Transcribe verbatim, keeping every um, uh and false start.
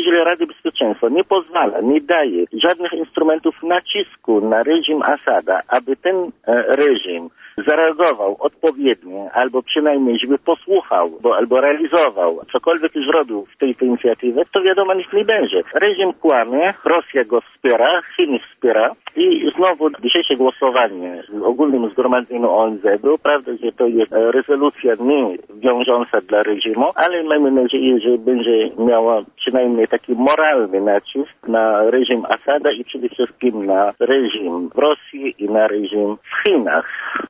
jeżeli Rada Bezpieczeństwa nie pozwala, nie daje żadnych instrumentów nacisku na reżim Asada, aby ten e, reżim zareagował odpowiednio, albo przynajmniej, żeby posłuchał, bo, albo realizował, cokolwiek już robił w tej, tej inicjatywie, to wiadomo, nic nie będzie. Reżim kłamie, Rosja go wspiera, Chiny wspiera i znowu dzisiejsze głosowanie w ogólnym zgromadzeniu O N Z było, prawda, że to jest rezolucja nie wiążąca dla reżimu, ale mamy nadzieję, że będzie miała przynajmniej taki moralny nacisk na reżim Asada i przede wszystkim na reżim w Rosji i na reżim w Chinach.